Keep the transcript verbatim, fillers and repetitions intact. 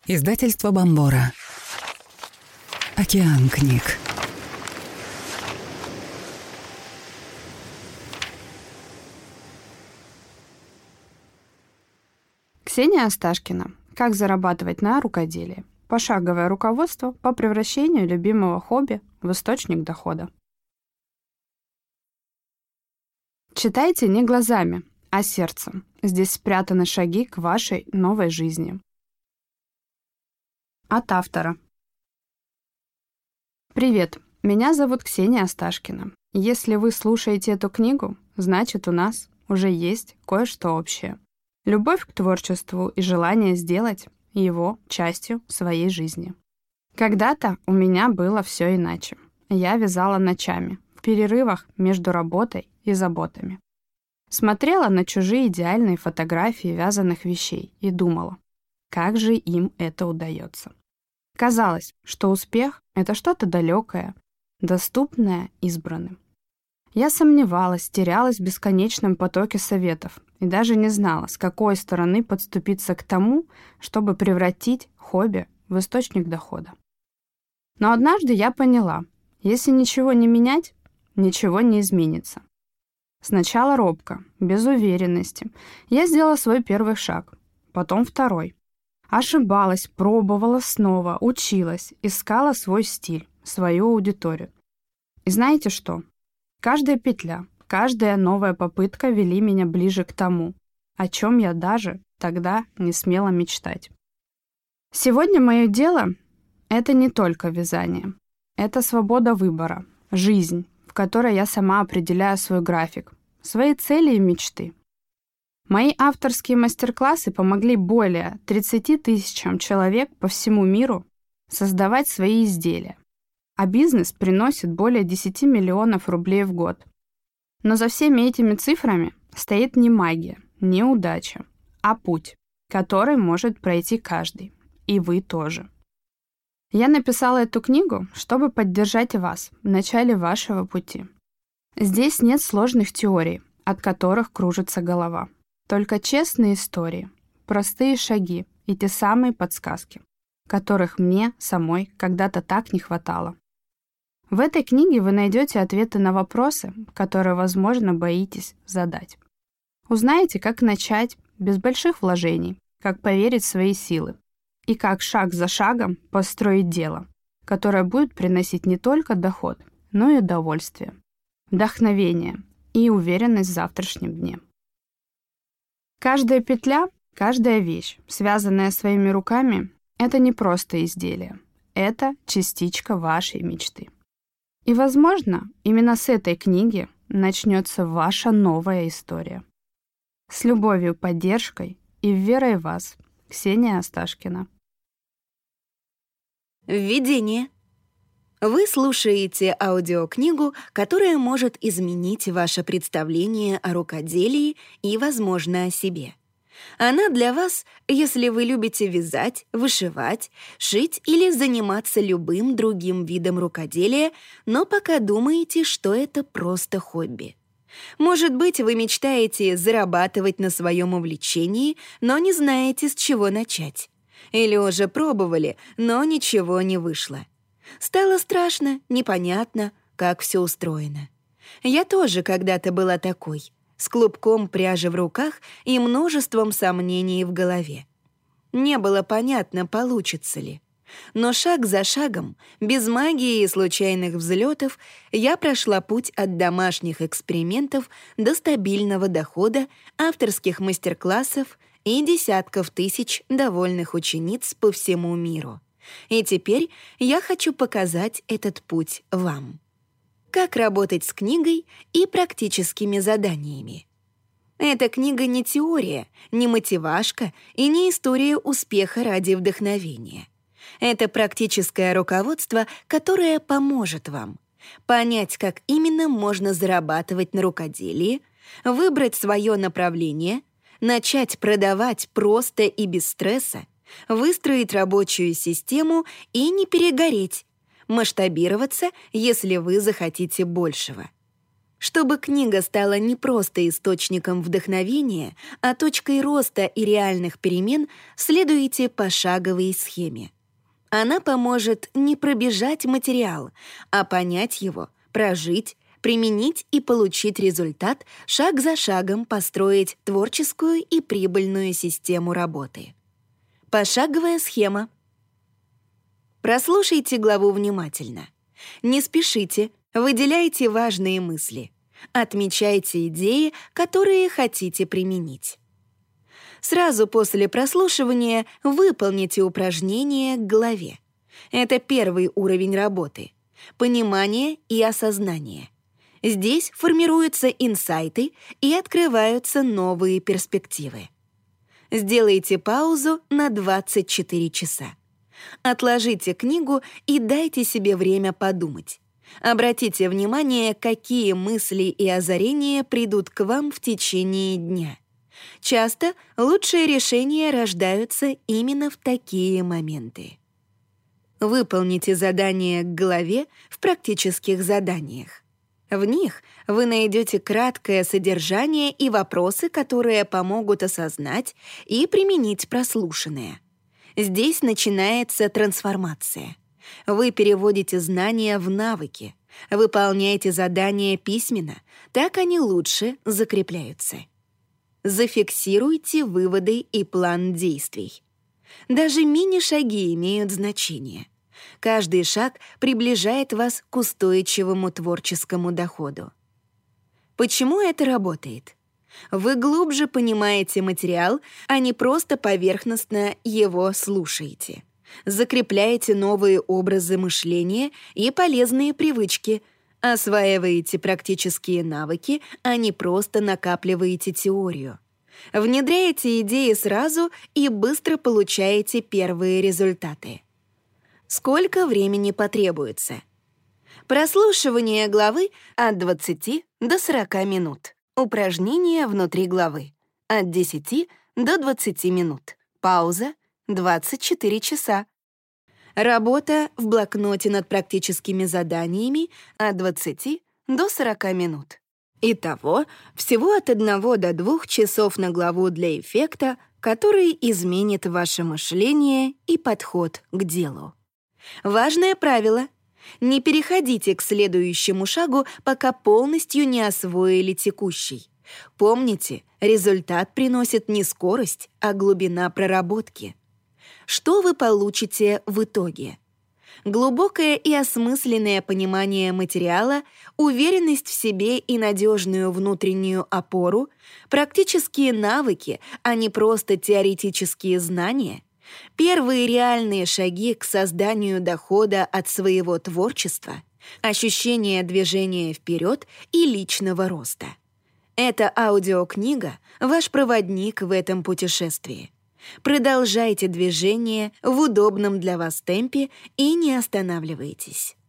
Издательство Бомбора. Океан книг. Ксения Осташкина. Как зарабатывать на рукоделии. Пошаговое руководство по превращению любимого хобби в источник дохода. Читайте не глазами, а сердцем. Здесь спрятаны шаги к вашей новой жизни. От автора. Привет, меня зовут Ксения Осташкина. Если вы слушаете эту книгу, значит, у нас уже есть кое-что общее. Любовь к творчеству и желание сделать его частью своей жизни. Когда-то у меня было все иначе. Я вязала ночами, в перерывах между работой и заботами. Смотрела на чужие идеальные фотографии вязаных вещей и думала, как же им это удается. Казалось, что успех — это что-то далекое, доступное избранным. Я сомневалась, терялась в бесконечном потоке советов и даже не знала, с какой стороны подступиться к тому, чтобы превратить хобби в источник дохода. Но однажды я поняла, если ничего не менять, ничего не изменится. Сначала робко, без уверенности, я сделала свой первый шаг, потом второй. Ошибалась, пробовала снова, училась, искала свой стиль, свою аудиторию. И знаете что? Каждая петля, каждая новая попытка вели меня ближе к тому, о чем я даже тогда не смела мечтать. Сегодня мое дело — это не только вязание. Это свобода выбора, жизнь, в которой я сама определяю свой график, свои цели и мечты. Мои авторские мастер-классы помогли более тридцати тысячам человек по всему миру создавать свои изделия, а бизнес приносит более десяти миллионов рублей в год. Но за всеми этими цифрами стоит не магия, не удача, а путь, который может пройти каждый, и вы тоже. Я написала эту книгу, чтобы поддержать вас в начале вашего пути. Здесь нет сложных теорий, от которых кружится голова. Только честные истории, простые шаги и те самые подсказки, которых мне самой когда-то так не хватало. В этой книге вы найдете ответы на вопросы, которые, возможно, боитесь задать. Узнаете, как начать без больших вложений, как поверить в свои силы и как шаг за шагом построить дело, которое будет приносить не только доход, но и удовольствие, вдохновение и уверенность в завтрашнем дне. Каждая петля, каждая вещь, связанная своими руками, это не просто изделие. Это частичка вашей мечты. И, возможно, именно с этой книги начнется ваша новая история. С любовью, поддержкой и верой в вас. Ксения Осташкина. Введение. Вы слушаете аудиокнигу, которая может изменить ваше представление о рукоделии и, возможно, о себе. Она для вас, если вы любите вязать, вышивать, шить или заниматься любым другим видом рукоделия, но пока думаете, что это просто хобби. Может быть, вы мечтаете зарабатывать на своем увлечении, но не знаете, с чего начать. Или уже пробовали, но ничего не вышло. Стало страшно, непонятно, как все устроено. Я тоже когда-то была такой, с клубком пряжи в руках и множеством сомнений в голове. Не было понятно, получится ли. Но шаг за шагом, без магии и случайных взлетов, я прошла путь от домашних экспериментов до стабильного дохода, авторских мастер-классов и десятков тысяч довольных учениц по всему миру. И теперь я хочу показать этот путь вам. Как работать с книгой и практическими заданиями. Эта книга не теория, не мотивашка и не история успеха ради вдохновения. Это практическое руководство, которое поможет вам понять, как именно можно зарабатывать на рукоделии, выбрать свое направление, начать продавать просто и без стресса, выстроить рабочую систему и не перегореть, масштабироваться, если вы захотите большего. Чтобы книга стала не просто источником вдохновения, а точкой роста и реальных перемен, следуйте пошаговой схеме. Она поможет не пробежать материал, а понять его, прожить, применить и получить результат, шаг за шагом построить творческую и прибыльную систему работы. Пошаговая схема. Прослушайте главу внимательно. Не спешите, выделяйте важные мысли. Отмечайте идеи, которые хотите применить. Сразу после прослушивания выполните упражнение к главе. Это первый уровень работы — понимание и осознание. Здесь формируются инсайты и открываются новые перспективы. Сделайте паузу на двадцать четыре часа. Отложите книгу и дайте себе время подумать. Обратите внимание, какие мысли и озарения придут к вам в течение дня. Часто лучшие решения рождаются именно в такие моменты. Выполните задания к главе в практических заданиях. В них вы найдете краткое содержание и вопросы, которые помогут осознать и применить прослушанное. Здесь начинается трансформация. Вы переводите знания в навыки, выполняете задания письменно, так они лучше закрепляются. Зафиксируйте выводы и план действий. Даже мини-шаги имеют значение. Каждый шаг приближает вас к устойчивому творческому доходу. Почему это работает? Вы глубже понимаете материал, а не просто поверхностно его слушаете. Закрепляете новые образы мышления и полезные привычки, осваиваете практические навыки, а не просто накапливаете теорию. Внедряете идеи сразу и быстро получаете первые результаты. Сколько времени потребуется? Прослушивание главы от двадцати до сорока минут. Упражнения внутри главы от десяти до двадцати минут. Пауза двадцать четыре часа. Работа в блокноте над практическими заданиями от двадцати до сорока минут. Итого, всего от одного до двух часов на главу для эффекта, который изменит ваше мышление и подход к делу. Важное правило — не переходите к следующему шагу, пока полностью не освоили текущий. Помните, результат приносит не скорость, а глубина проработки. Что вы получите в итоге? Глубокое и осмысленное понимание материала, уверенность в себе и надежную внутреннюю опору, практические навыки, а не просто теоретические знания, первые реальные шаги к созданию дохода от своего творчества, ощущение движения вперед и личного роста. Эта аудиокнига — ваш проводник в этом путешествии. Продолжайте движение в удобном для вас темпе и не останавливайтесь.